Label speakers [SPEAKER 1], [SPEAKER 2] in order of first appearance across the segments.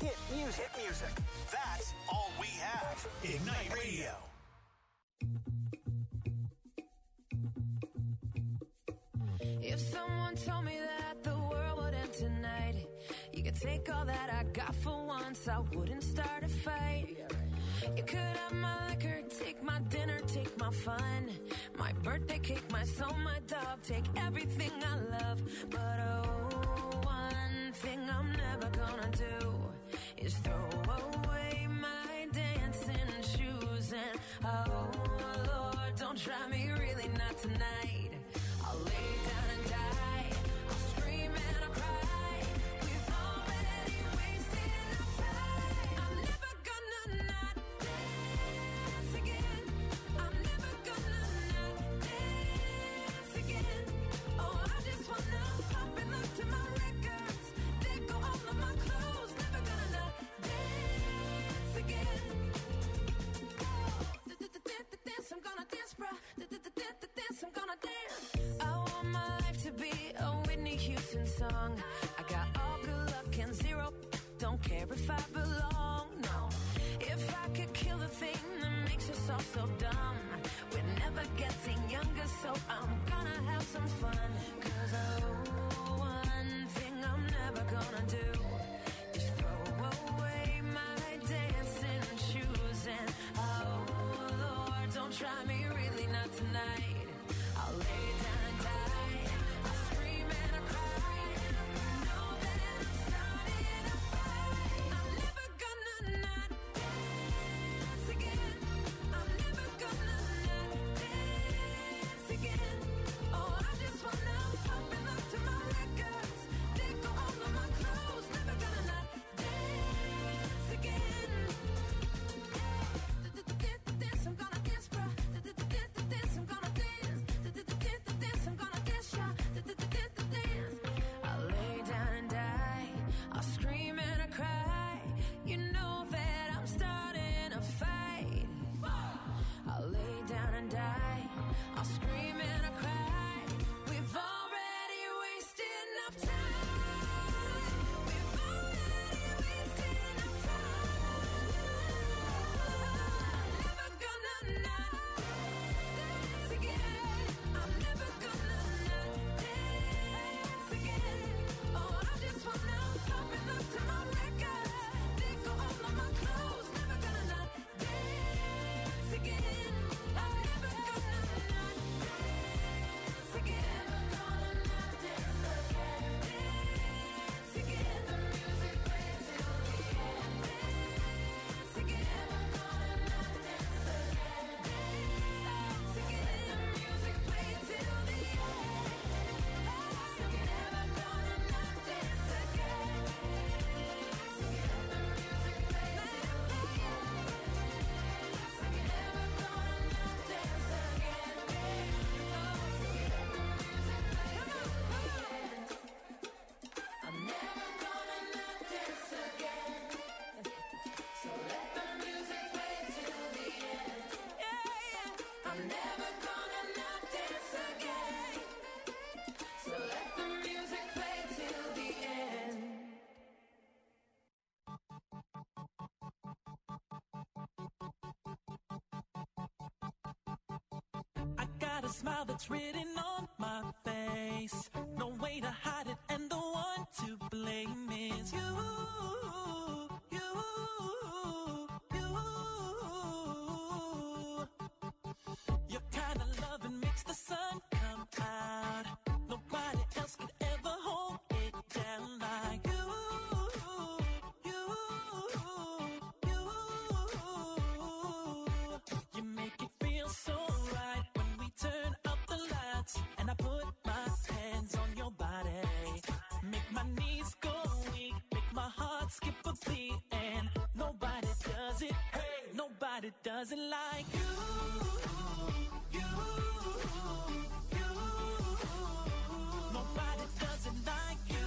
[SPEAKER 1] Hit music. Hit music. That's all we have. Ignite Radio.
[SPEAKER 2] If someone told me that the world would end tonight, you could take all that I got for once, I wouldn't start a fight. You could have my liquor, take my dinner, take my fun, my birthday cake, my soul, my dog, take everything I love. But oh, one thing I'm never gonna do is throw away my dancing shoes. And oh Lord, don't try me, really not tonight. I'll lay down and die, I'll scream and I'll cry. We've already wasted enough time. I'm never gonna not dance again. I'm never gonna not dance again. Oh, I just wanna pop and look to my records. They go all of my clothes. Never gonna not dance again. Dance, I'm gonna dance, bruh. Dance, I'm gonna dance. I want my life to be a Whitney Houston song. I got all good luck and zero. Don't care if I belong, no. If I could kill the thing that makes us all so dumb, we're never getting younger, so I'm gonna have some fun. 'Cause oh, one thing I'm never gonna do is throw away my dancing shoes. And oh Lord, don't try me, really not tonight. I'll lay down and die, I'll scream and I'll cry. Know that I'm starting a fight. I'm never gonna not dance again. I'm never gonna not dance again. Oh, I just wanna pop and look to my records. They go all of my clothes. Never gonna not dance again. Dance, I'm gonna dance, bruh. Dance, I'm gonna dance. Dance, I'm gonna dance, y'all. Dance. I'll lay down and die, I'll scream and I'll cry. You know that I'm starting a fight. I'll lay down and die, I'll scream and I'll cry. We've already wasted enough time. We've already wasted enough time. I'm never gonna not dance again. I'm never gonna not dance again. Oh, I just wanna pop and look to my records. They go all of my clothes. Never gonna not dance again. I'm never gonna not dance again. Never gonna not dance again. Dance again. The music plays till the end. Dance again. Never gonna not dance again. Dance again. The music plays till the end. Dance again. Never gonna not dance again. Dance again. The music plays till the I'm never gonna not dance again. So let the music play till the end. I'm never gonna not dance again. So let the music play till the end.
[SPEAKER 3] I got a smile that's written on my face. No way to hide it, and the one to blame is you. Your kind of loving makes the sun come out. Nobody else could ever hold it down like you. You make it feel so right when we turn up the lights and I put my hands on your body. Make my knees go weak, make my heart skip a beat, and nobody does it. Hey, nobody does it like you. Nobody does it like you.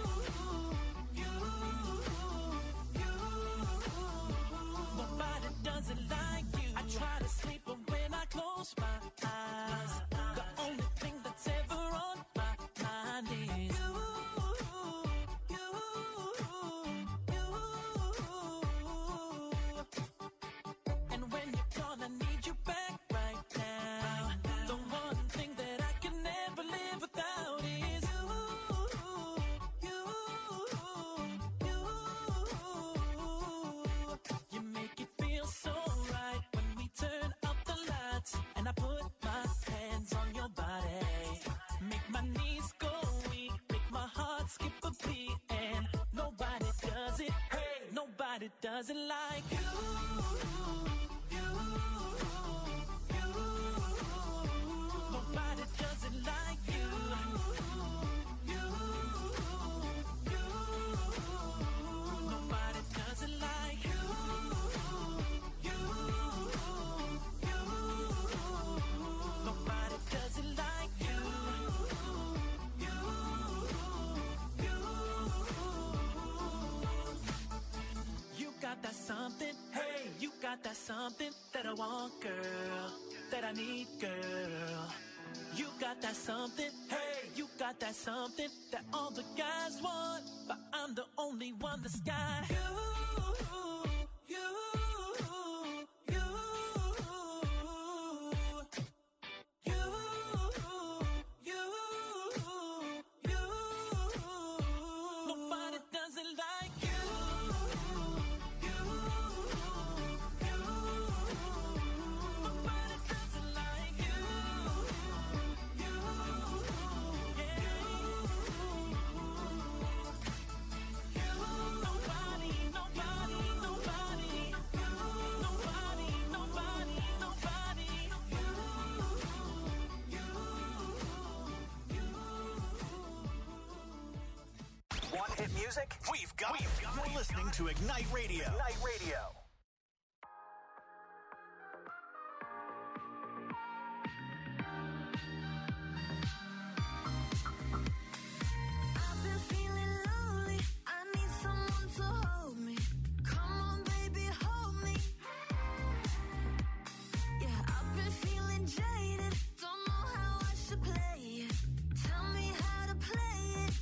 [SPEAKER 3] Nobody does it like you. I try to sleep, but when I close my eyes, the only thing that's ever on my mind is you. does it like you. Nobody does it like you. Nobody does it like you. Nobody does it like you. You got that something, hey, you got that something that I want, girl, that I need, girl. You got that something, hey, you got that something that all the guys want, but I'm the only one that's got you. Nobody does it like you. Nobody does it like you.
[SPEAKER 1] Want hit music? We've got it. You're listening to Ignite Radio. Ignite Radio.
[SPEAKER 2] I've been feeling lonely. I need someone to hold me. Come on, baby, hold me. Yeah, I've been feeling jaded. Don't know how I should play it. Tell me how to play it.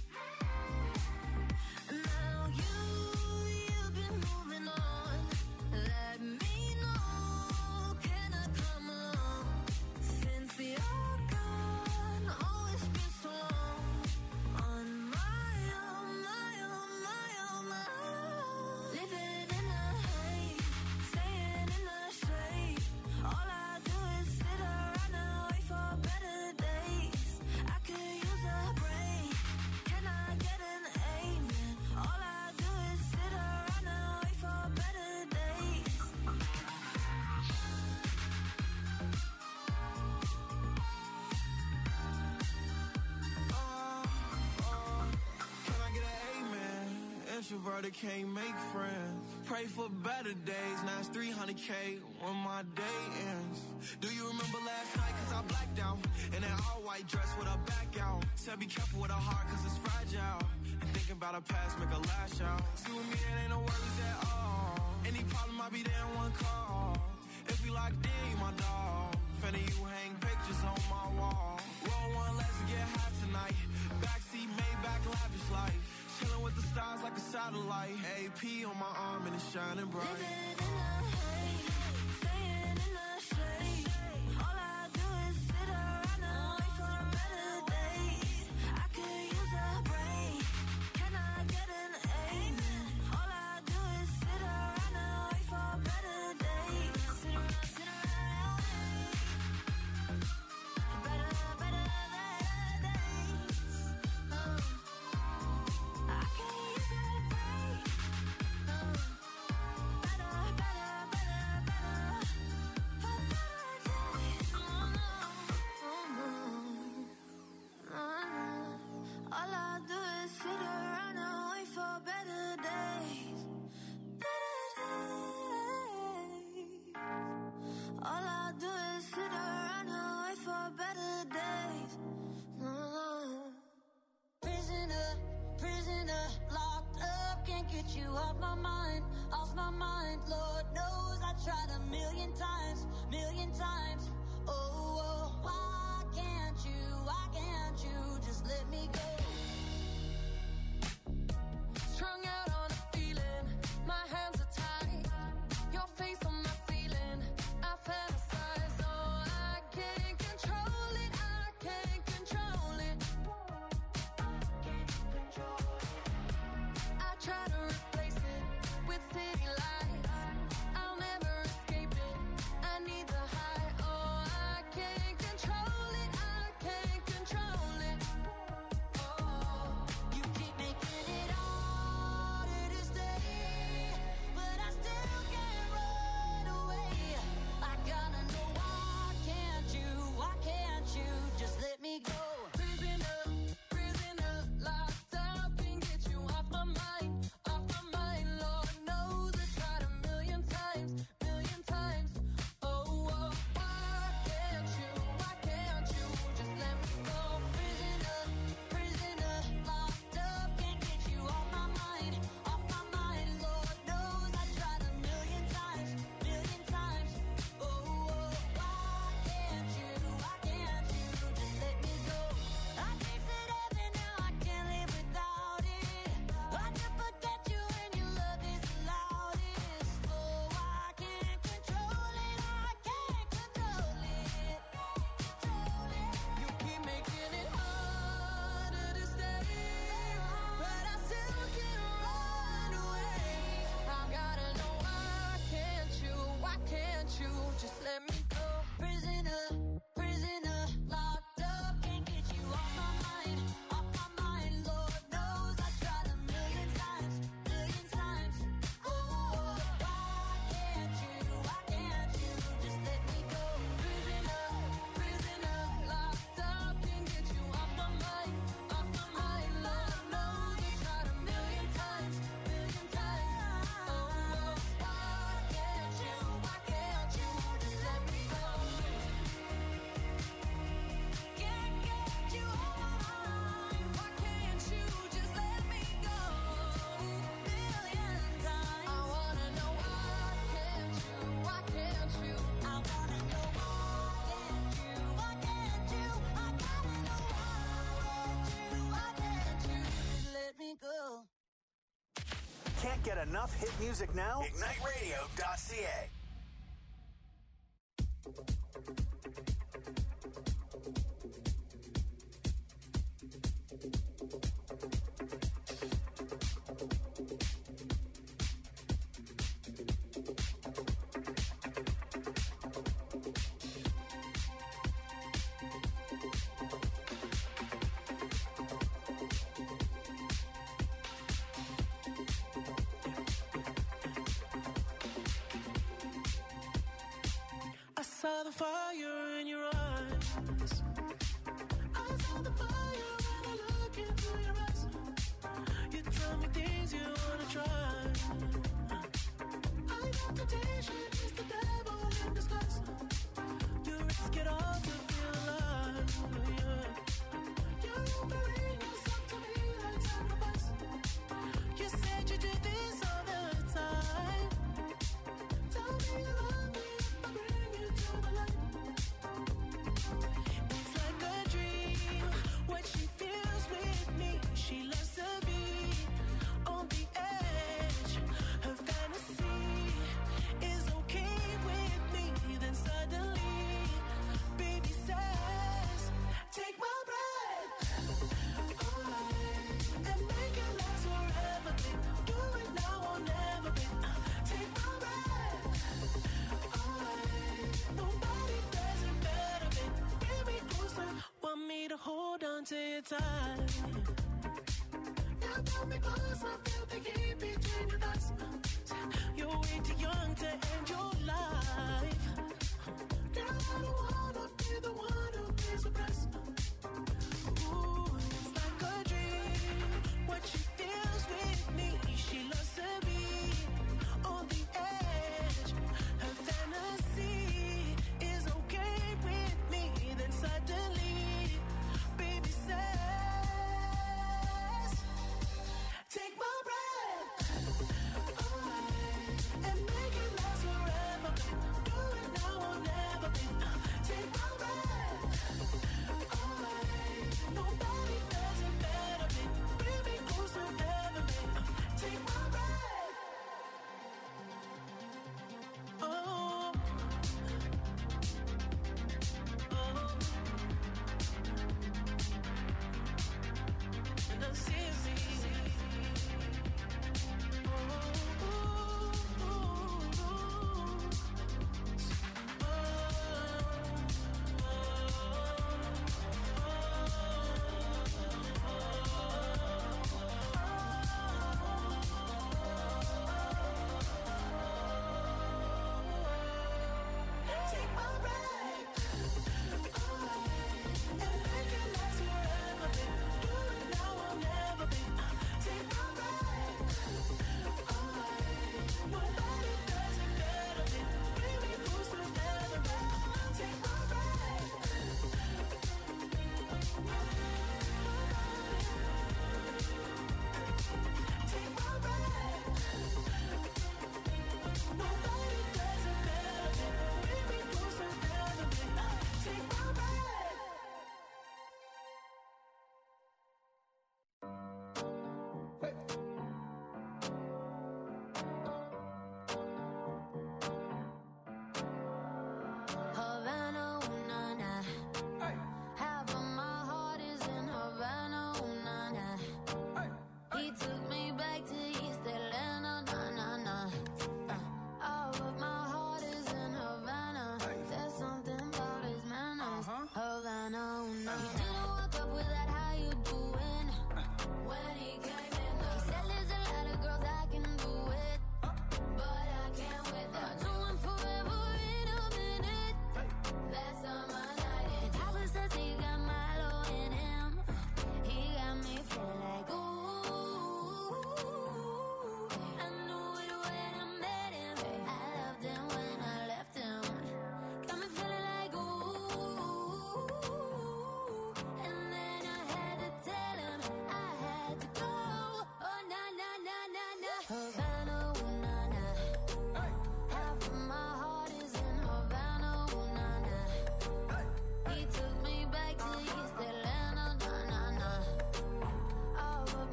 [SPEAKER 2] Now you've been moving on. Let me know. Can I come along? Since you're gone, oh, it's been so long. On my own, my own, my own, my own. Living in a haze, staying in the shade. All I do is sit around and wait for better days. I could use a break. Can I get an amen? All I do is sit around and wait for better days.
[SPEAKER 4] Can I get an amen? Introverted can't make friends. Pray for better days. Now it's 300K when my day ends. Do you remember last night? Cause I blacked out in that all white dress with a back out. Said be careful with a heart cause it's fragile. And thinking about a past make a lash out. See with me it ain't no worries at all. Any problem I'll be there in one call. If we locked in, you my dog. Finna you hang pictures on my wall. Roll one, let's get high tonight. Backseat, Maybach, lavish life. Chilling with the stars like a satellite. AP on my arm and it's shining bright.
[SPEAKER 2] Living in a haze, staying in the shade. All I do is sit around and wait for better days. I could use a break. Can I get an amen? All I do is sit around and wait for better days. Sit around, better days. I could use a break. All I do is sit around and wait for better days. Better days. All I do is sit around and wait for better days. Prisoner, prisoner, locked up, can't get you off my mind, off my mind. Lord knows I tried a million times, million times. Oh, oh, why can't you just let me go? Strung out on a feeling, my hands are tied, your face on my ceiling, I fantasize, oh, I can't control it, I can't control it. I try to replace it with city lights, I'll never escape it, I need the high, oh, I can't
[SPEAKER 1] get enough hit music now? IgniteRadio.ca.
[SPEAKER 3] I saw the fire in your eyes. I saw the fire when I look into your eyes. You tell me things you wanna try. I know temptation is the devil in disguise. You risk it all to feel alive. Yeah. You're offering yourself to me like sacrifice. You said you do this all the time. Tell me you love me if I bring you to the light. It's like a dream, what she feels with me. She loves to be on the edge. Her fantasy is okay with me. Then suddenly, baby says, take my breath away and make it last forever. Do it now or never. Take my breath away. Nobody does it better. Bring me closer. Want me to hold on to your time. You pull me closer, feel the heat between your thighs. You're way too young to end your life. Girl, I don't wanna be the one who pays the price. Ooh, it's like a dream. What she feels with me, she loves to be on the edge. Her fantasy is okay with me. Then suddenly, baby says, take my breath away and make it last forever. Do it now or never. Take my breath away.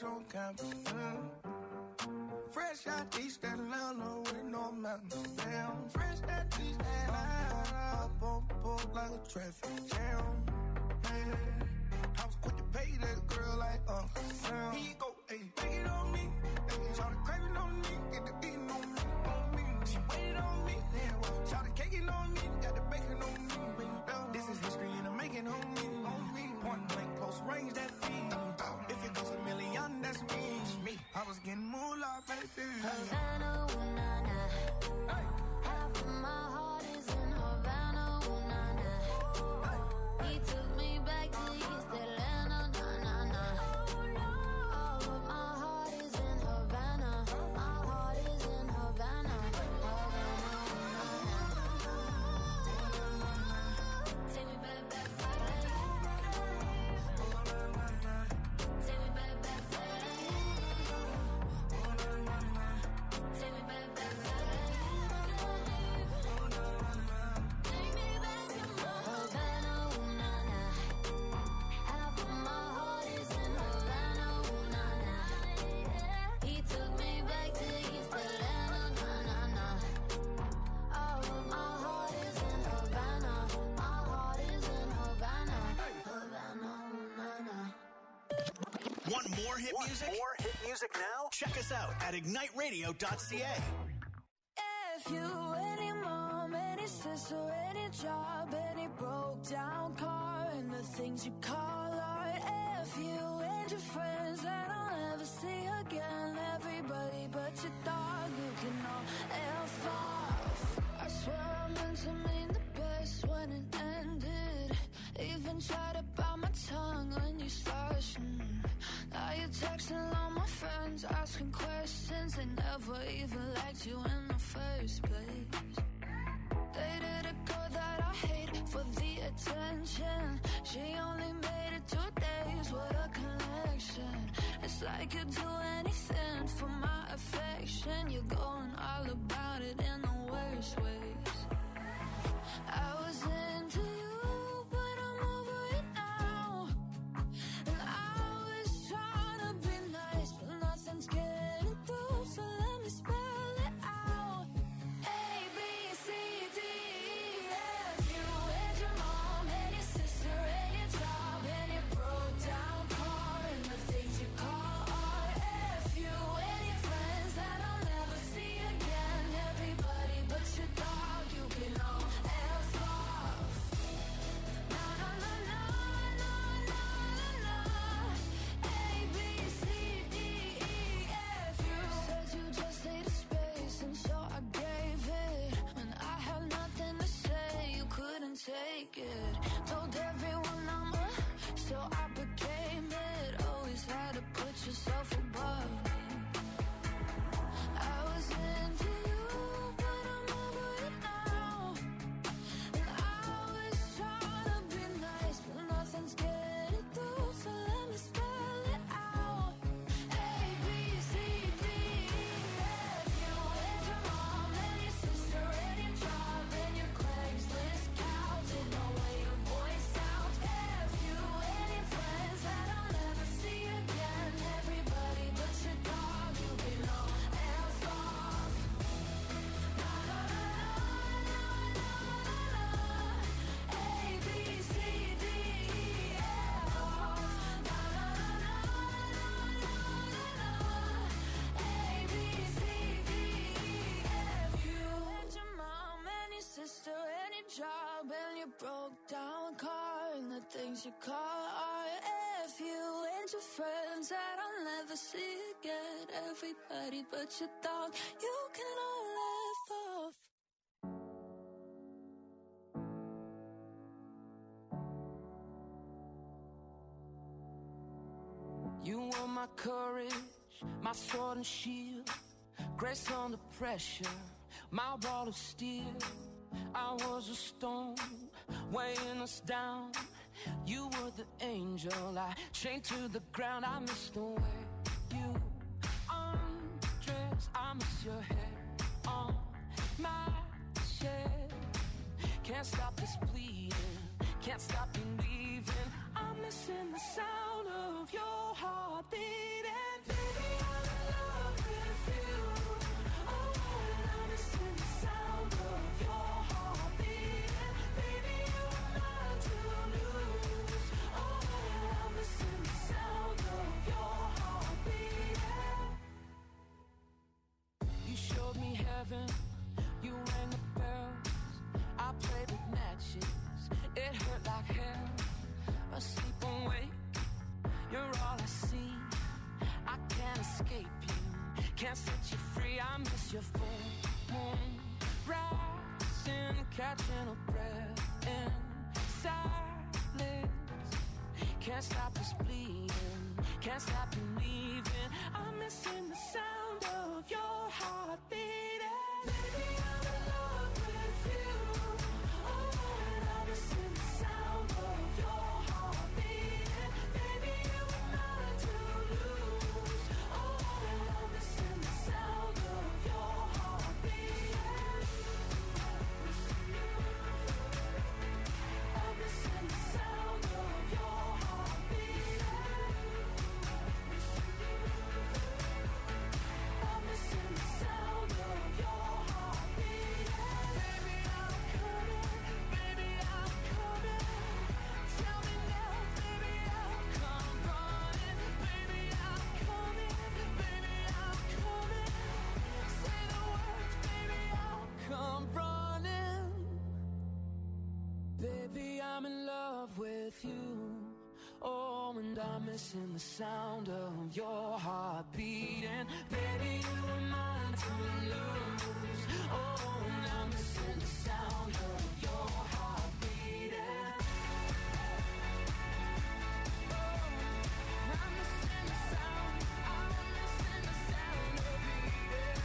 [SPEAKER 4] on campus. Fresh out East Atlanta with no mountains. Damn, fresh out East Atlanta. Up on board like a traffic jam. Man, I was quick to pay that girl like Uncle Sam. Here you go, ayy, take it on me. Shout the craving on me, get the beating on me, She waited on me, shout the caking on me, got the bacon on me. This is history and I'm making on me. Point blank, close range, that feed. If it goes $1 million, that's me. I was getting moolah, baby.
[SPEAKER 2] Havana, ooh, nah, nah. Hey. Half of my heart is in Havana, ooh, nah, nah. Hey. He took me back to East Atlanta, nah, nah, nah. All of my heart is in Havana. My heart is in Havana. Havana, ooh, nah, nah. Take me back, back, back. Take me back, back, back. Take me back, back, back. Take me back to Havana, ooh, nah, nah. Half of my heart is in Havana, ooh, nah, nah. He took me back to East Atlanta, nah, nah, nah. All of my heart is in Havana. My heart is in Havana. Havana, ooh, nah, nah.
[SPEAKER 1] Want more hit music? More hit music now? Check us out at igniteradio.ca.
[SPEAKER 2] If you, any mom, any sister, any job, any broke down car, and the things you call art. If you and your friends that I'll never see again, everybody but your dog, you can all F off. I swear I meant to mean the best when it ended. Even tried to bite my tongue when you slashed. Now you're texting all my friends, asking questions. They never even liked you in the first place. Dated a girl that I hate for the attention. She only made it 2 days with a connection. It's like you'd do anything for my affection. You're going all about it in the worst ways. I was into you, but I'm over it now. And I was trying to be nice, but nothing's getting through, so let me spell it out. A, B, C, D, E, F. You and your mom and your sister and your job and your broke down car and the things you call art. F you and your friends that I'll never see again. Everybody but your dog, you can all F off. Na na na na na na na. A, B, C, D, E, F. You said you just needed space, and so I gave it. When I had nothing to say, you couldn't take it. Told everyone I'm a, so I became it. Always had to put yourself above me. I was into you, but I'm over it now. And I was trying to be nice, but nothing's getting through, so let me spell it out. A, B, C, D, E, F. You and your mom and your sister and your job and your Craigslist couch and the way your voice sounds. F you and your friends that I'll never see again. Everybody but your dog, you can all F off. Na na na na na na na. A, B, C, D, E, F off. Na na na na na na na. A, B, C, D, E, F. You and your mom and your sister and your job and your broke down car and the things you call art. F you and your friends that I'll never see again. Everybody but your dog, you can all F off.
[SPEAKER 5] You were my courage, my sword and shield, grace under pressure, my wall of steel. I was a stone, weighing us down. You were the angel, I chained to the ground. I miss the way you undress. I miss your hair on my shed. Can't stop this bleeding, can't stop believing. I'm missing the sound of your heart beating miss your full moon rising, catching a breath in silence. Can't stop this bleeding, can't stop believing. I'm missing the sound of your heart beating. Baby, I'm in love with you. Oh, and I'm missing the sound of your heart beating. Baby, you were mine to lose. Oh, and I'm missing the sound of your heart beating. I'm missing the sound of your heart beating. I'm missing the sound of your heart beating. Baby, I'm coming. Baby, I'm coming. Tell me now, baby, I'll come running. Baby, I'm coming. Baby, I'm coming. Say the words, baby, I'll come running. Baby, I'm in love with you. Oh, and I'm missing the sound of your heart beating. Baby, you were mine to lose. Oh, and I'm missing the sound of your heart beating. Oh, I'm missing the sound. I'm missing the sound of beating.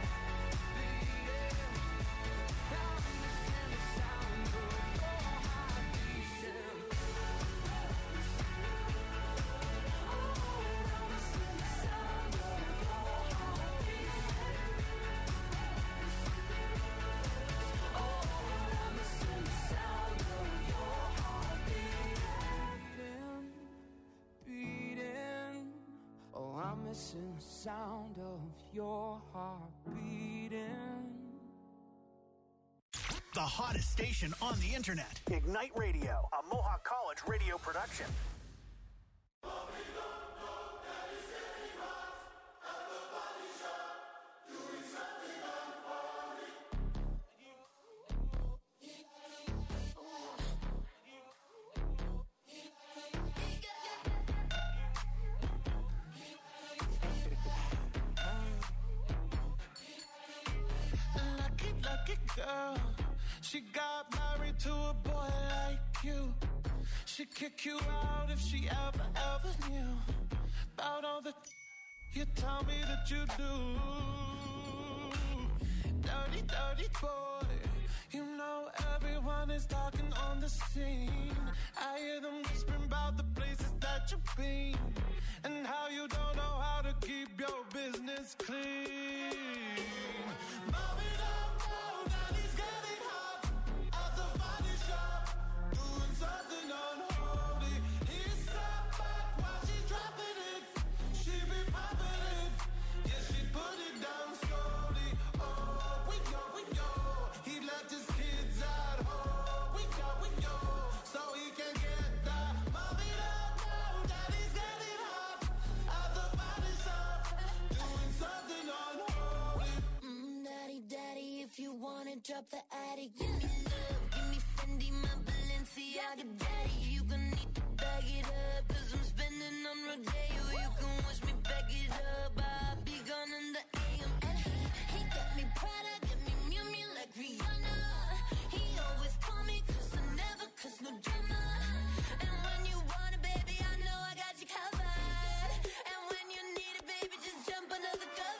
[SPEAKER 5] I'm missing the sound of your heart beating. Oh, I'm missing the sound of your heart beating.
[SPEAKER 1] The hottest station on the internet. Ignite Radio, a Mohawk College radio production.
[SPEAKER 4] Lucky girl, she got married to a boy like you. She'd kick you out if she ever knew about all the you tell me that you do. Dirty, dirty boy, you know everyone is talking on the scene. I hear them whispering about the places that you've been and how you don't know how to keep your business clean. Mommy, don't know that he's getting hot at the body shop, doing something unholy. He sat back while she's dropping it. She be popping it, yeah, she put it down slowly. Oh, we go. He left his kids at home. We go, so he can get that. Mommy, don't know that he's getting hot at the body shop, doing something unholy.
[SPEAKER 2] Daddy, if you wanna drop the attic, give me love, give me Fendi, my Balenciaga, daddy. You gon' need to bag it up, 'cause I'm spending on Rodeo. You can wish me back it up, I'll be gone in the AM. And he got me Prada, got me Miu Miu like Rihanna. He always call me 'cause I never cause no drama. And when you want it, baby, I know I got you covered. And when you need it, baby, just jump under the covers.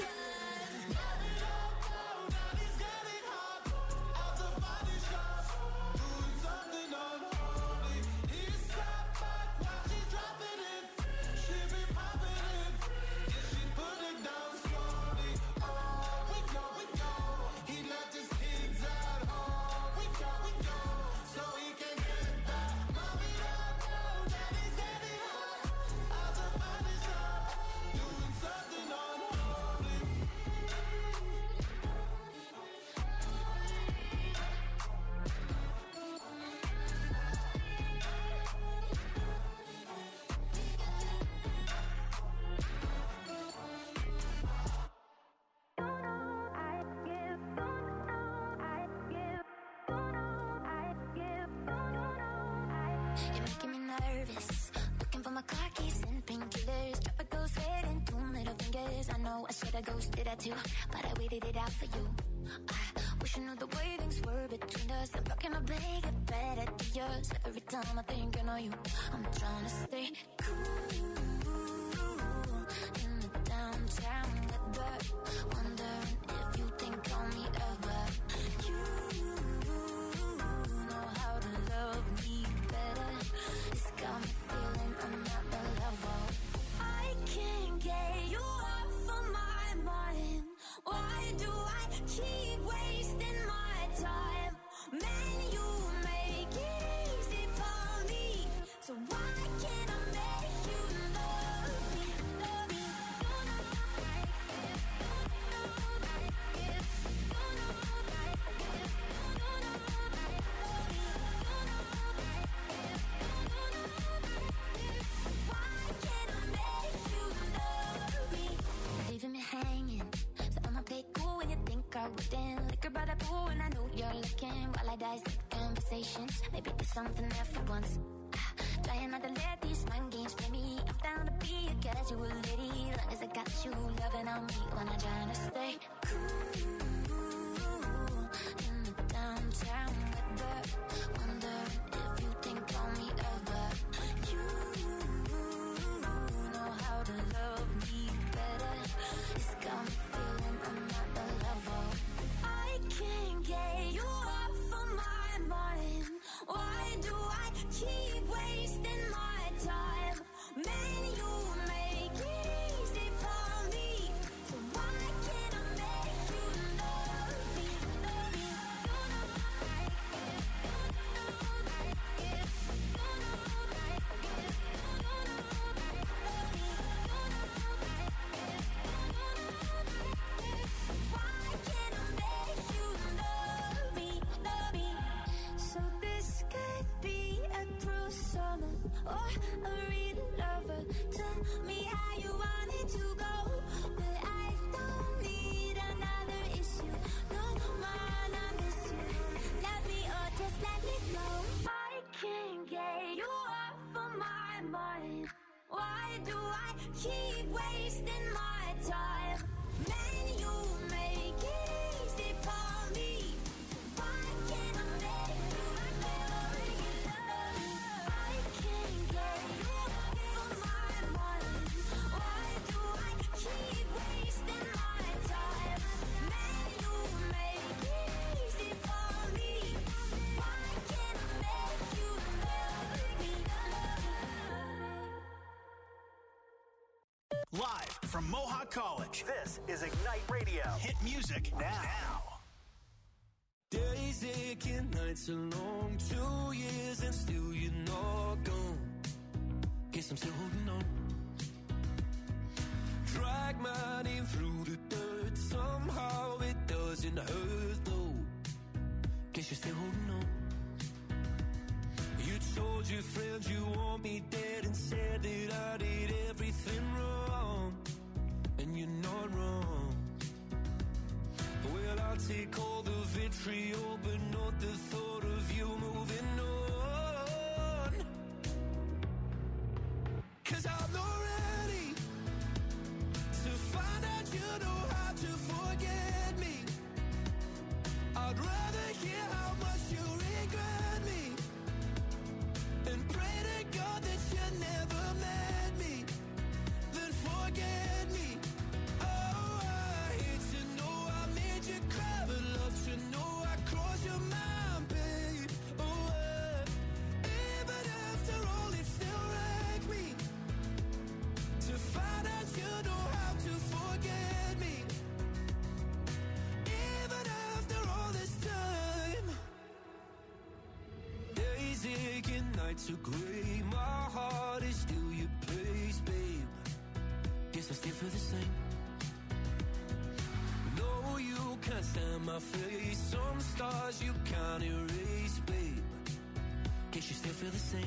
[SPEAKER 6] looking for my car keys and painkillers. Tropical sweat and 2 middle fingers. I know I should've ghosted that too, but I waited it out for you. I wish I knew the way things were between us. I'm rocking my bag, get better to yours. Every time I think I know you, I'm trying to stay cool in the downtown weather. Wondering if you think on me ever. You know how to love me better. It's got me feeling I'm not the level. I can't get you off of my mind. Why do I keep wasting my time? Man, you make it easy for me. So why can't I make you love me? Love me. You know like it. You know like it. You know like it. You know like it. Love me. You know like it. You know like it. So why can't I make you love me? Leaving me hanging. So I'ma play cool when you think I wouldn't. Liquor by the pool and I know you're looking. While I dissect conversations, maybe there's something there for once. Trying not to let these mind games play me. I'm down to be a casual lady, long as I got you loving on me when I'm trying to stay cool in the downtown weather. Wondering if you think on me ever. You know how to love me better. It's got me feeling I'm not the level. I can't get you off of my mind. Why do I keep wasting my time? Man, you make it easy for me. So why can't I make you love me? Love me. You know like it. You know like it. You know like it. You know like it. Love me. You know like it. You know like it. So why can't I make you love me? Love me. So this could be a cruel summer or a real lover. Tell me how you want it to go, but I don't need another issue. No man, I miss you. Love me or just let me go. I can't get you off of my mind. Why do I keep wasting my time? Man, you make it easy for me. Why can't I make you love me? I can't get you off of my mind. Why do I keep wasting my time? Man, you make it easy for me. Why can't I make you love me?
[SPEAKER 1] Live from Mohawk College, this is Ignite Radio. Hit music now.
[SPEAKER 4] Days aching, nights are long, 2 years and still you're not gone. Guess I'm still holding on. Drag my name through the dirt, somehow it doesn't hurt though. Guess you're still holding on. You told your friends you want me dead and said that I did everything wrong. And you're not wrong. Well, I'll take all the vitriol, but not the thought of you moving on. 'Cause I'm not ready to find out you know how to forget me. I'd rather hear how much you regret me and pray to God that you never met me, then forget me. Oh, I hate to know I made you cry, but love to know I crossed your mind, babe. Oh, even after all, it still wrecked me to find out you know how to forget me. Even after all this time, days aching, nights are gray. My heart is still your place, babe. Guess I still feel the same. No, you can't stand my face. Some stars you can't erase, babe. Guess you still feel the same.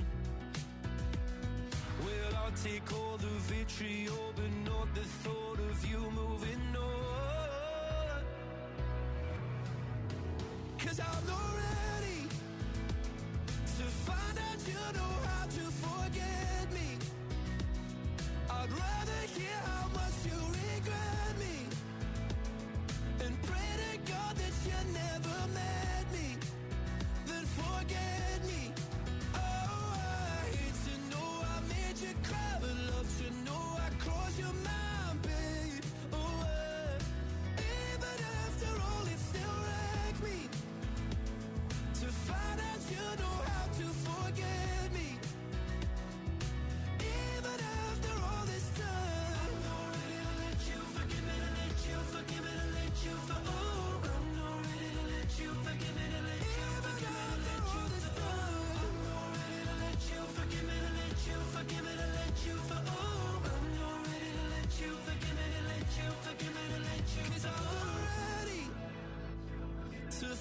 [SPEAKER 4] Well, I'll take all the vitriol, but not the thought of you moving on. 'Cause I'm not ready to find out you know how to forget me.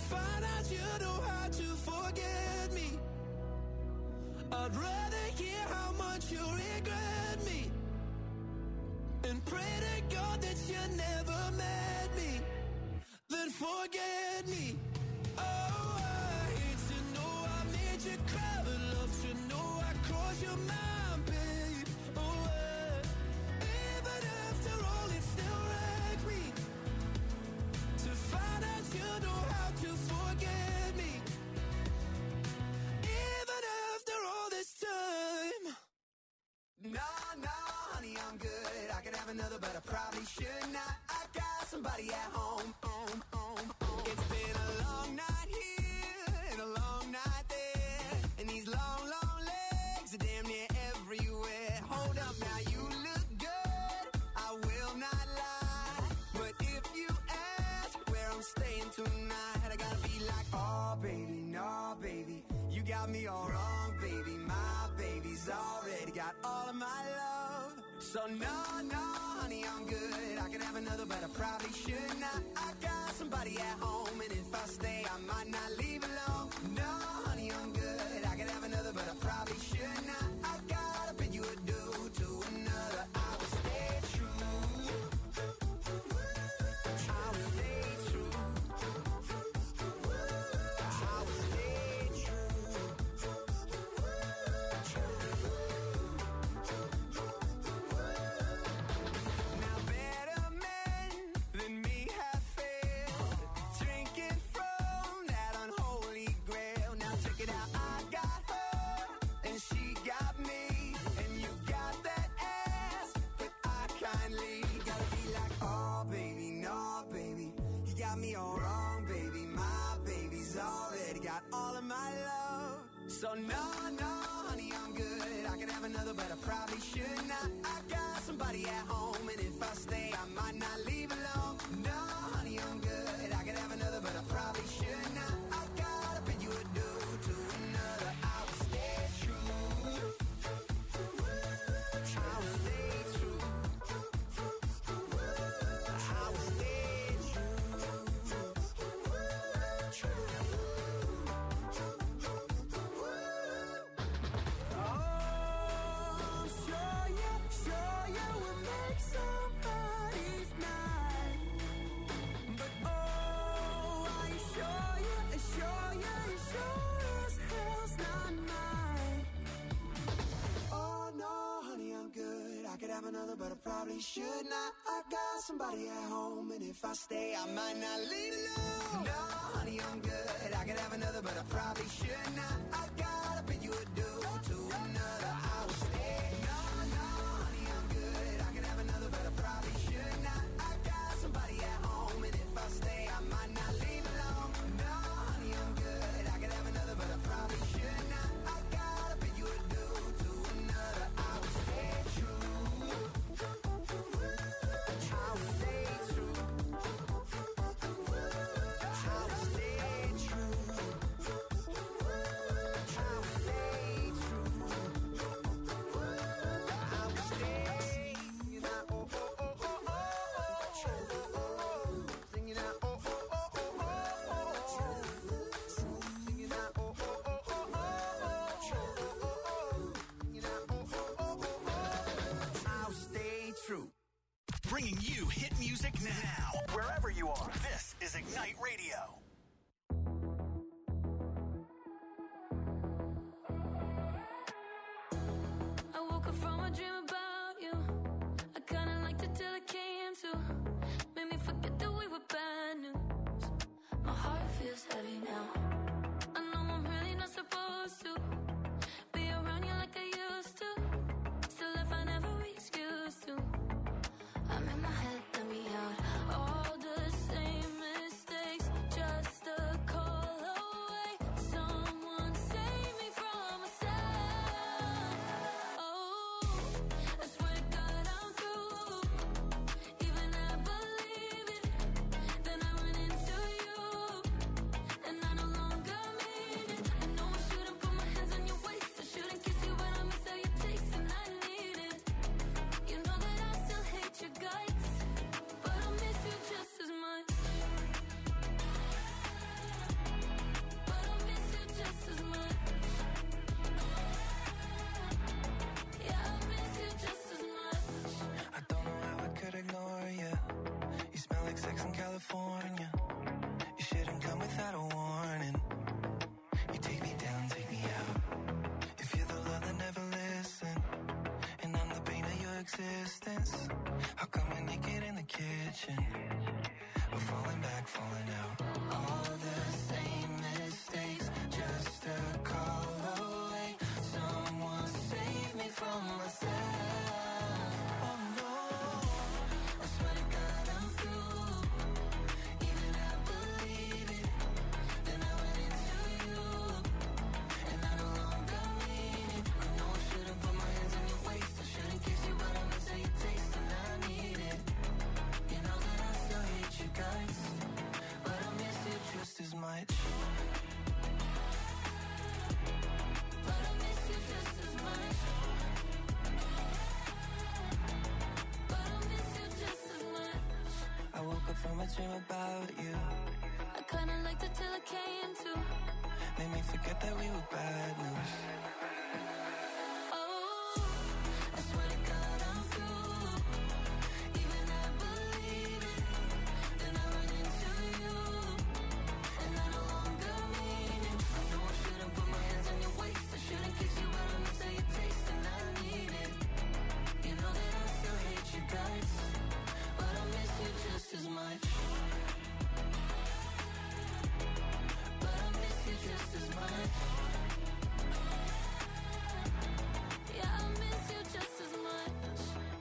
[SPEAKER 4] find out you know how to forget me. I'd rather hear how much you regret me and pray to God that you never met me, then forget me. Oh, I hate to know I made you cry, but love to know I crossed your mind, babe. Oh, even after all, it still wrecks me to find out you know how to forget me, even after all this time. No, no, honey, I'm good. I could have another, but I probably should not. I got somebody at home. It's been a long night here and a long night there, and these long, long legs are damn near everywhere. Hold up now, you look good, I will not lie, but if you ask where I'm staying tonight, I gotta be like, oh baby, no baby, you got me all wrong, baby. My baby's already got all of my love. So no, no, honey, I'm good. I could have another, but I probably should not. I got somebody at home, and if I stay, I might not leave alone. No, honey, I'm good. I could have another, but I probably should not. I gotta bid you adieu to another. I will stay true. I will stay true. I will stay true. Now better men than me have failed, drinking from that unholy grail. Now check it out, I got her and she got me, and you got that ass, but I kindly gotta be like, oh baby, no baby, you got me all wrong, baby. My baby's already got all of my love. So no, no, honey, I'm good. I could have another, but I probably should not. I got somebody at home, and if I stay, I might not leave alone. No, honey, I'm good. I could have another, but I probably should not. I gotta bid you adieu to another. I will stay true. I will stay true. I will stay Oh, sure you will make somebody's night. But oh, are you sure you sure as hell's not mine. Oh no, honey, I'm good. I could have another, but I probably should not. I got somebody at home, and if I stay, I might not leave alone. No, honey, I'm good. I could have another, but I probably should not. I gotta bid you adieu to another. I will stay. No, no, honey, I'm good. I could have another, but I probably should not. I got somebody at home, and if I stay, I might not leave alone. No, honey, I'm good. I could have another, but I probably should not. I gotta bid you adieu to another. I will stay true. I will stay true. I will stay true. I will stay true. I will stay. Singing out, oh, oh, oh, oh, oh. Singing out, oh, oh, oh, oh, oh. Singing out, oh, oh, oh, oh, oh. Singing out, oh, oh, oh, oh, oh. I'll stay true.
[SPEAKER 1] Bringing you hit music now, wherever you are. This is Ignite Radio.
[SPEAKER 2] I woke up from a dream about you. I kinda liked it till it came to. Made me forget that we were bad news. My heart feels heavy now. I know I'm really not supposed to be around you like I used to. Still I find every excuse to. I'm in my head, let me out. All the same mistakes, just a call away. Someone save me from myself. Oh, I swear to God I'm through. Even I believe it. Then I run into you, and I no longer mean it. I know I shouldn't put my hands on your waist. I shouldn't kiss you, but I miss how you taste, and I need it. You know that I still hate your guts.
[SPEAKER 4] much.
[SPEAKER 6] But I miss you just as much. But I miss you just as much.
[SPEAKER 4] I woke up from a dream about you.
[SPEAKER 6] I kinda liked it till it came to.
[SPEAKER 4] Made me forget that we were bad news.
[SPEAKER 6] Oh, I swear to God I'm through. Even I believe it. Then I run into you, and I no longer mean it. I know I shouldn't put my hands on your waist. I shouldn't kiss you, but I miss how you taste, and I need it. You know that I still hate you guys, but I miss you just as much. But I miss you just as much. Yeah, I miss you just as much.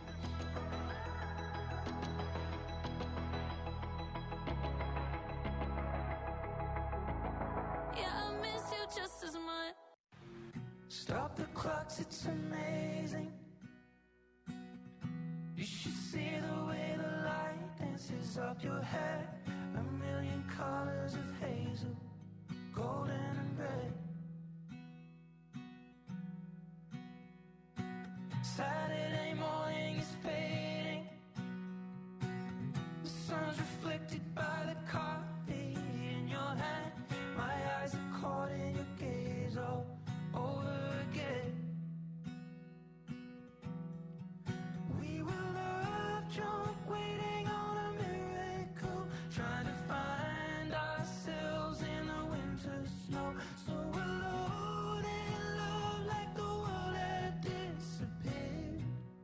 [SPEAKER 6] Yeah, I miss you just as much.
[SPEAKER 4] Stop the clocks, it's amazing. You should see the way the light dances up your hair. A million colors of hazel, golden and red. Saturday morning is fading. The sun's reflected by the coffee in your hand. My eyes are caught in your gaze all over again. We were love drunk, waiting on a miracle, trying to find ourselves in the winter snow. So alone in love, like the world had disappeared.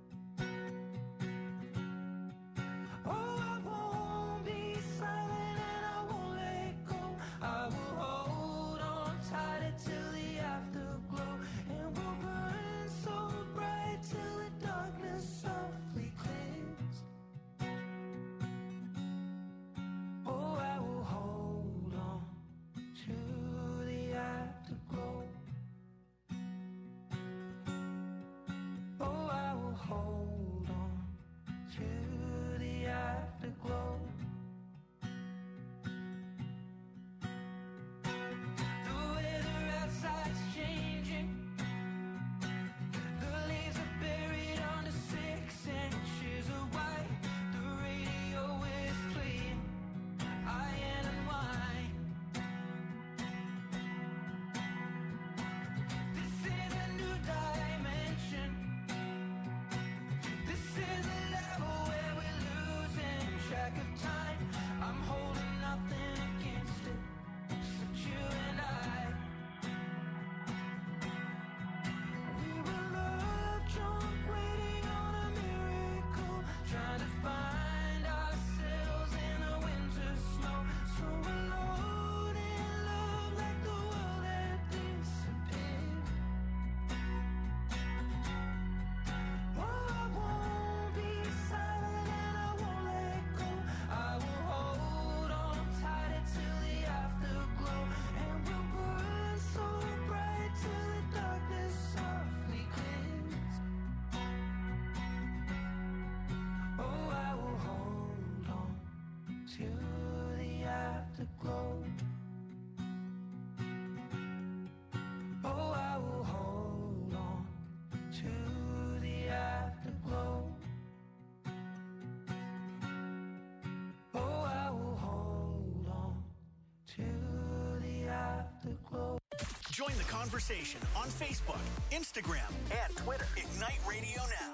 [SPEAKER 4] Oh, I won't be silent and I won't let go. I will hold on tighter till the afterglow, and we'll burn so bright till the darkness softly clears. Oh, I will hold on to the afterglow. Oh, I will hold on to the afterglow. The weather outside's changing. The leaves are buried under 6 inches of white. The radio is playing Iron and Wine. This is a new dimension. This is a level where we're losing track of time. I'm holding nothing against it, except you and I. We were love drunk, waiting on a miracle, trying to find ourselves in the winter snow. So alone in love, like the world had disappeared. Oh, I won't be silent and I won't let go. I will hold on tighter till the afterglow, and we'll burn so bright till the darkness softly clears. Oh, I will hold on to the afterglow. Oh, I will hold on to the afterglow. Oh, I will hold on to the afterglow.
[SPEAKER 1] Join the conversation on Facebook, Instagram, and Twitter. Ignite Radio Now.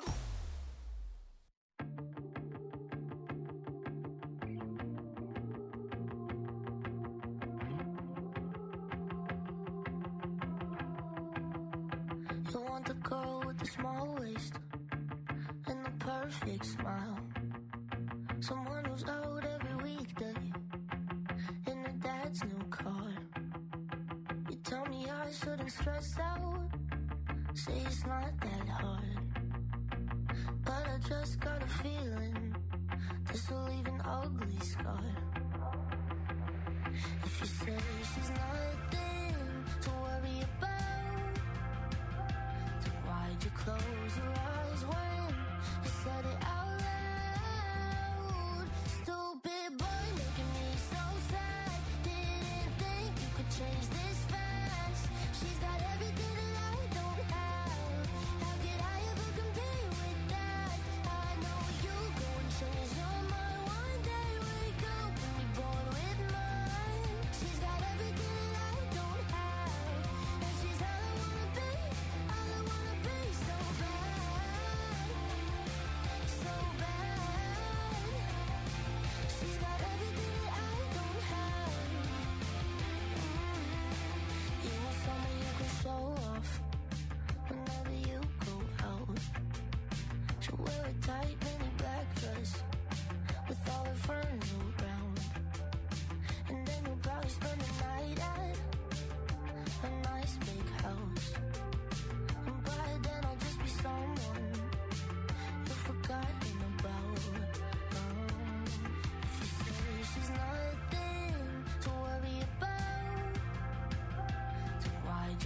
[SPEAKER 6] You want the girl with the small waist and the perfect smile. Someone who's out every weekday in her dad's new car. You tell me I shouldn't stress out, say it's not that hard. But I just got a feeling this will leave an ugly scar. If you say she's nothing to worry about, then why'd you close your eyes when you said it out loud? Stupid boy making me so sad. Didn't think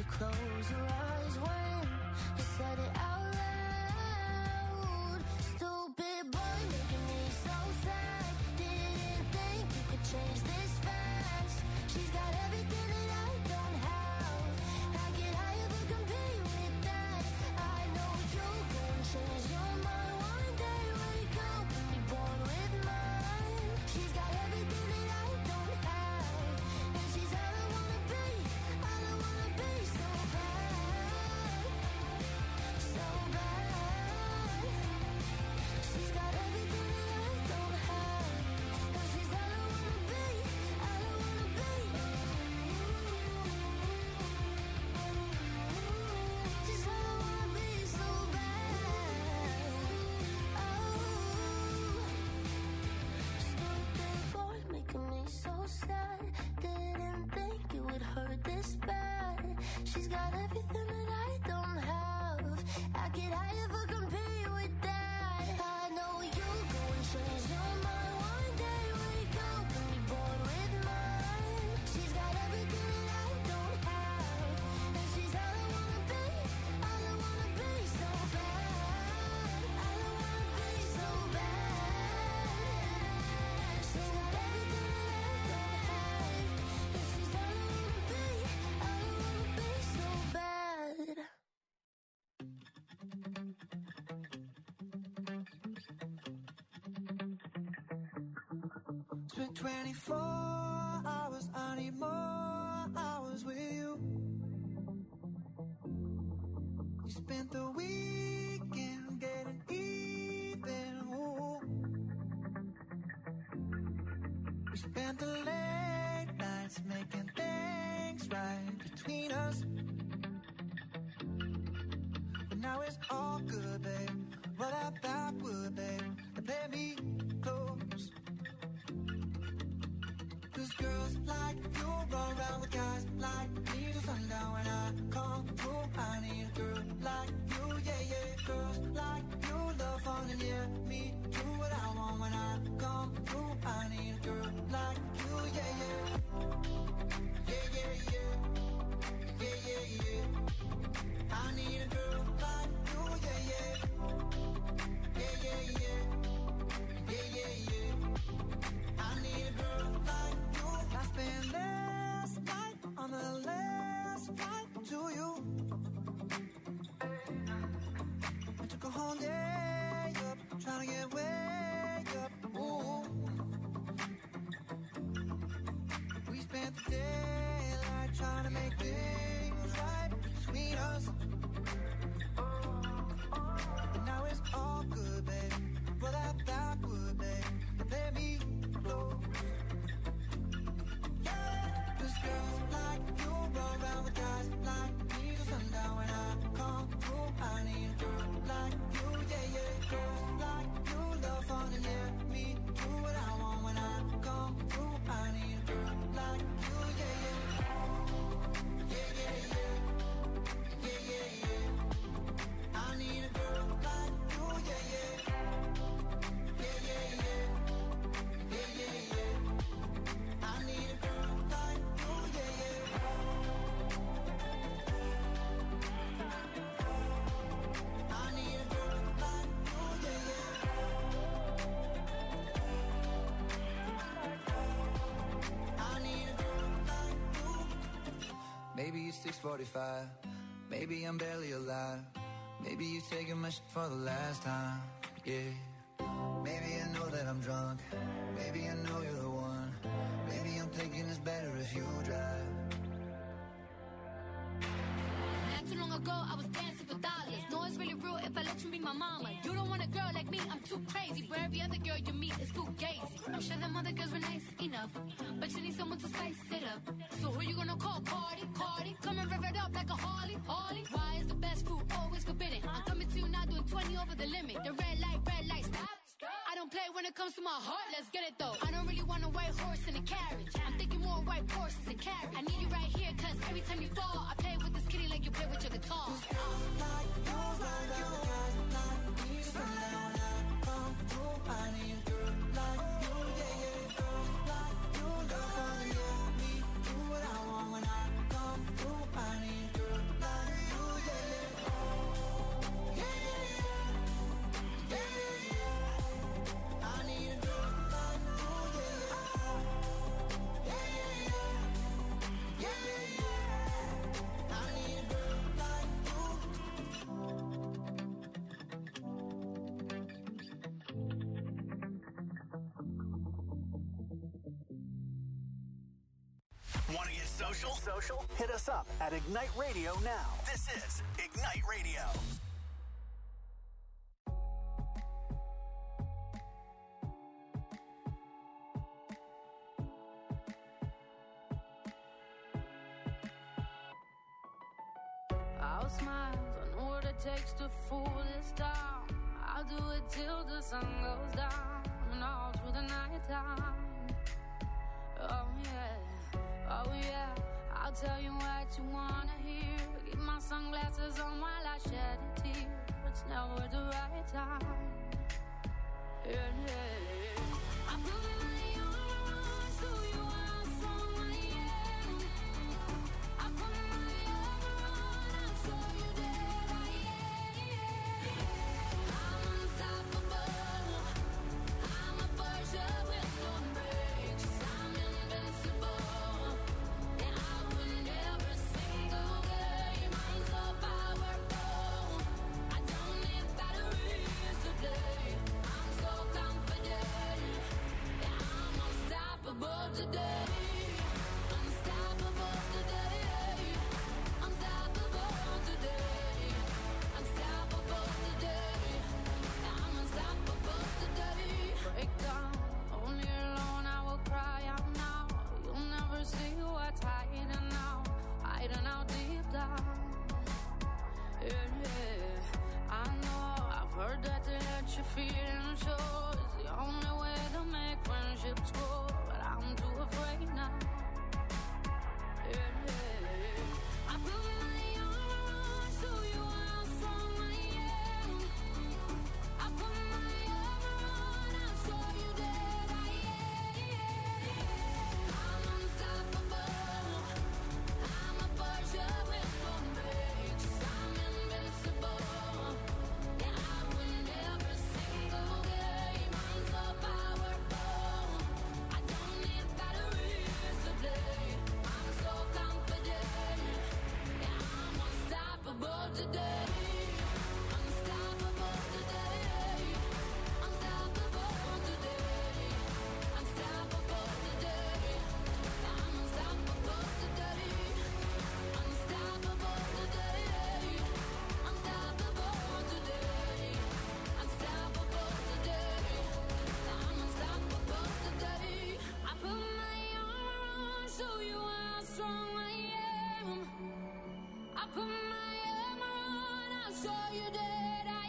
[SPEAKER 6] to close your eyes when you said it out loud. Stupid boy making me so sad. Didn't think you could change this fast. She's got everything that I don't have. How could I ever compete with that? I know you can change your mind one day. Wake up and be born with mine. She's got everything that I don't have, and she's all I wanna be. All I wanna be, so bad, so bad. She's got everything that I don't have, and she's all I wanna be. All I wanna be. She's all I wanna be, so bad. Stupid boy making me so sad. Didn't think it would hurt this bad. She's got everything that I don't have. How could I ever compete with that? I know you go and change your mind one day. Wake up and be born with mine. She's got everything that I don't have, and she's all I wanna be. All I wanna be, so bad. All I wanna be, so bad. She's got everything that I don't have, and she's all I wanna be. All I wanna be, so bad.
[SPEAKER 4] Spent 24 hours, I need more hours with you. You spent the weekend getting even, ooh. We spent the late nights making things right between us. But now it's all good, babe. Roll out that wood, babe, and play me close. 'Cause girls like you run around with guys like me till sundown. When I come through, I need a girl like you, yeah, yeah. Girls like you love fun and yeah, me do what I want. When I come through, I need a girl like you, yeah, yeah. Yeah, yeah, yeah. Yeah, yeah, yeah. I need a girl like you, yeah, yeah. Yeah, yeah, yeah. Yeah, yeah, yeah. I need a girl like you. I spent last night on the last flight to you. I took a whole day up, trying to get way up. Ooh. We spent the daylight trying to make things right between us. But now it's all good, babe. Roll that backward, babe, and play me close. 'Cause girls like you run around with guys like me till sundown. When I come through, I need a girl like you, yeah, yeah. Girls like you love fun and yeah, me do what I want. When I come through, I need a girl like you, yeah, yeah. Yeah, yeah, yeah. Yeah, yeah, yeah. I need a girl like you, yeah, yeah. Yeah, yeah, yeah. Yeah, yeah, yeah. I need a girl like you, yeah, yeah. I need a girl like you, yeah, yeah. I need a girl like you. Maybe it's 6:45. Maybe I'm barely alive. Maybe you're taking my shit for the last time. Yeah. Maybe I know that I'm drunk. Maybe I know you're the one. Maybe I'm thinking it's better if you drive.
[SPEAKER 7] Not too long ago, I was dancing for dollars. No, it's really real if I let you be my mama. You don't want a girl like me, I'm too crazy. Where every other girl you meet is too gazy. I'm sure them other girls were nice enough, but you need someone to spice it up. So who you gonna call? Cardi, Cardi. Come and rev it up like a Harley, Harley. Why is the best food always forbidden? I'm coming to you now doing 20 over the limit. The red light, stop. I don't play when it comes to my heart, let's get it though. I don't really want a white horse in a carriage. I'm thinking more white horses and carriage. I need you right here, cause every time you fall, I play with this kitty like you play with your guitar.
[SPEAKER 4] I need a girl
[SPEAKER 1] Want to get social? Hit us up at Ignite Radio now. This is Ignite Radio.
[SPEAKER 8] I'll smile, I know what it takes to fool this town. I'll do it till the sun goes down and all through the night time. Oh yeah, I'll tell you what you wanna hear. Keep my sunglasses on while I shed a tear. It's never the right time. Yeah. I put my armor on so you are strong I am. I put my armor on, I'll show you that I am. I'm unstoppable. I'm a Porsche with no brakes. I'm invincible. And I win every single game. I'm so powerful. I don't need batteries to play. I'm so confident. Yeah, I'm unstoppable today. Unstoppable today. Unstoppable today. Unstoppable today. Yeah, I'm unstoppable today. Break down, only alone I will cry out now. You'll never see what's hiding out deep down. Yeah. I know, I've heard that to let your feelings show is the only way to make friendships grow, but I'm too afraid now. Yeah. I put my armor on so you are strong I am. I put my armor on, I'll show you that I am. I'm unstoppable. I'm a Porsche with no brakes. I'm invincible. Yeah, I win every single game. I'm so powerful. I don't need batteries to play. I'm so confident. Yeah, I'm unstoppable today. Unstoppable today. Unstoppable today. Unstoppable today. I'm unstoppable today. Unstoppable today. Unstoppable today. Unstoppable today. I'm unstoppable today. I put my armor on so you are strong I am. I put my armor on, I'll show you that I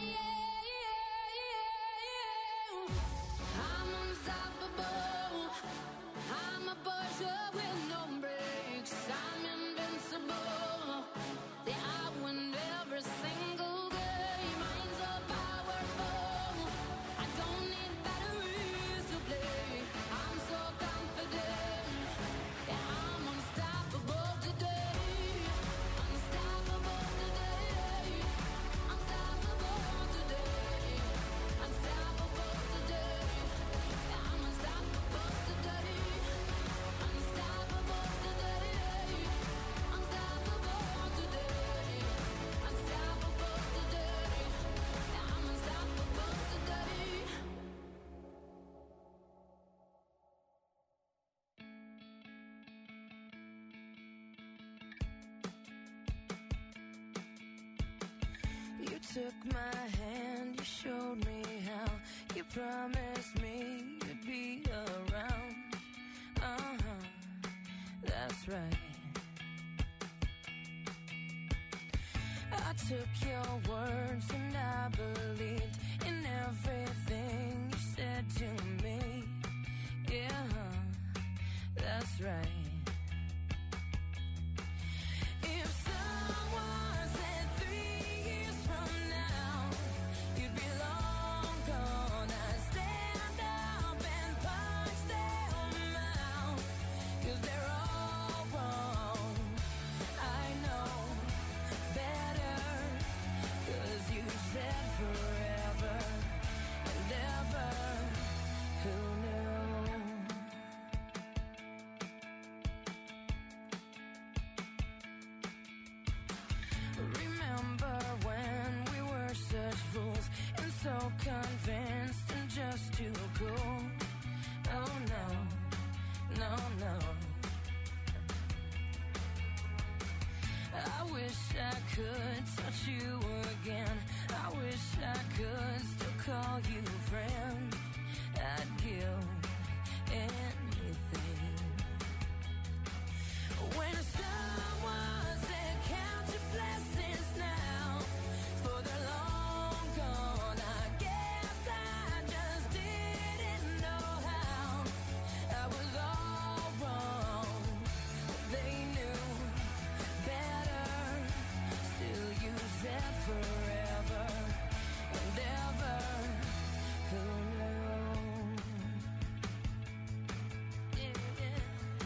[SPEAKER 8] am. I'm unstoppable. I'm a Porsche with no brakes. I'm invincible. Yeah, I win every single game. I'm so powerful. I don't need batteries to play. I'm so confident. Yeah, I'm unstoppable today. Unstoppable today. Unstoppable today. Unstoppable today. Yeah, I'm unstoppable today. Unstoppable today. Unstoppable today. Unstoppable today. Yeah, I'm unstoppable today. You took my hand, you showed me how. You promised me you'd be around. That's right. I took your words and I believed in everything you said to me. Yeah, that's right. If someone said 3 years from now you'd be long gone, I'd stand up and punch them out, 'cause they're all wrong. I know better, 'cause you said forever and ever. Who knew? Remember when we were such fools and so convinced and just too cool? Oh no, no, no. I wish I could touch you again. I wish I could still call you friend. I'd give anything. When someone said count your blessings now, for they're long gone, I guess I just didn't know how. I was all wrong, they knew better. Still you said forever and ever. Who knew? Yeah.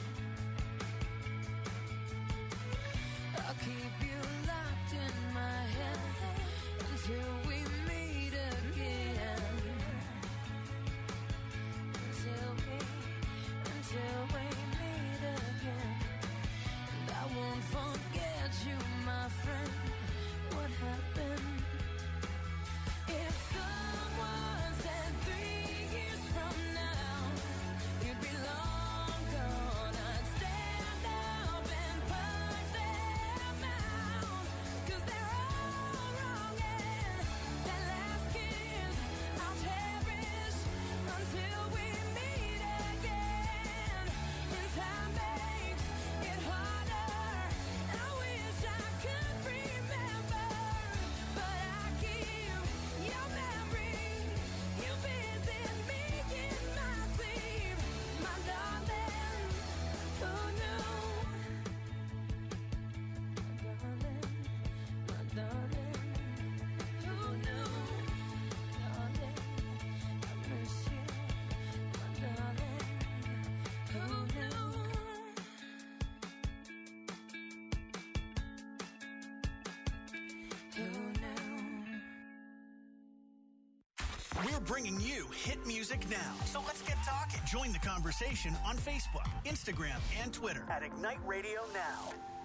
[SPEAKER 8] I'll keep you locked in my head until we meet again. Until we meet again. And I won't forget you, my friend. What happened? If someone said 3 years from now you'd be long gone, I'd stand up and punch them out. 'Cause they're all wrong, and that last kiss I'll cherish until we meet again. And time makes it harder. I wish I could remember, but I keep your memory. You visit me in my sleep, my darling. Who knew? My darling, who knew? Darling, I miss you, my darling. Who knew? Who knew?
[SPEAKER 1] We're bringing you hit music now. So let's get talking. Join the conversation on Facebook, Instagram, and Twitter at Ignite Radio Now.